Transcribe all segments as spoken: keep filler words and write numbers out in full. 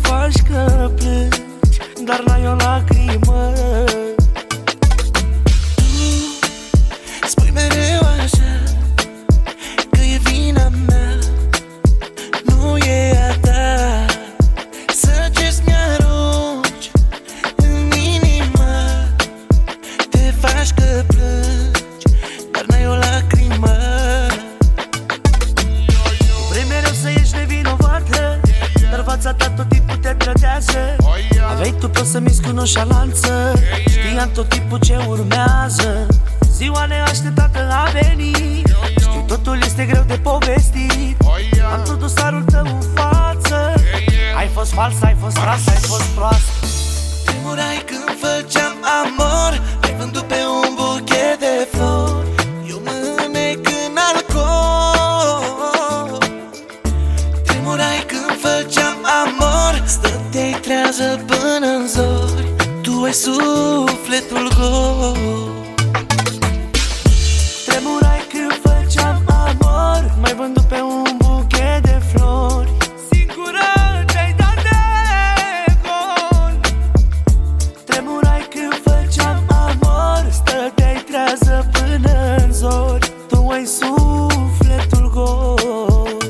faci că plângi, dar n-ai o lacrimă. Tu spui mereu așa, că e vina mea, nu e a ta. Să ce-ți mi-arunci în inimă, te faci că plângi, dar n-ai o lacrimă. Vrei mereu să ești nevinovată, dar fața ta tot timpul te trădează. Aveai tu pe să miți cu noșalanță, știam tot timpul ce urmează. Ziua neașteptată a venit, știu totul este greu de povestit. Am tot dosarul tău în față, ai fost falsă, ai fost rasă, ai fost proastă. Tremurai când făceam amor, ai vândut pe un buchet de flori, eu mă înnec în alcool. Tremurai când făceam amor, stăteai trează până în zori, tu ai sufletul gol. Tremurai când făceam amor, m-ai vândut pe un buchet de flori, singură te-ai dat de gol. Tremurai când făceam amor, stăteai trează până în zori, tu ai sufletul gol.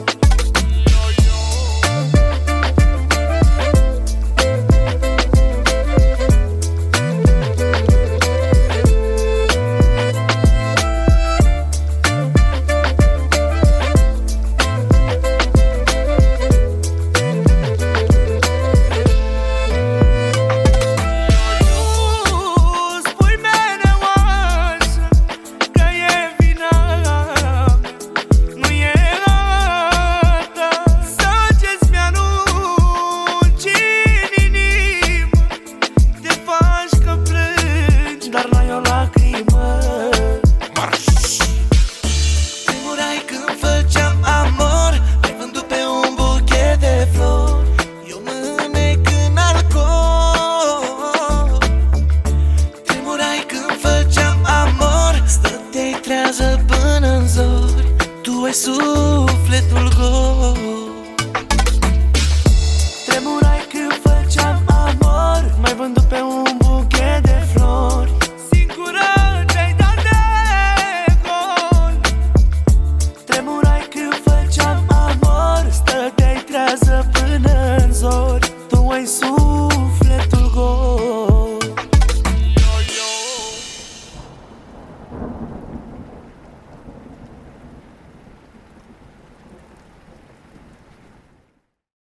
Dar n-ai o lacrimă. Tremurai când făceam amor, ai vândut pe un buchet de flori, eu mă înnec în alcool. Tremurai când făceam amor, stăteai trează până în zori, tu ai sufletul gol. Tremurai când făceam amor, m-ai vândut pe un buchet de flori, singură te-ai dat de gol. Tremurai când făceam amor, stăteai trează până în zori, tu ai sufletul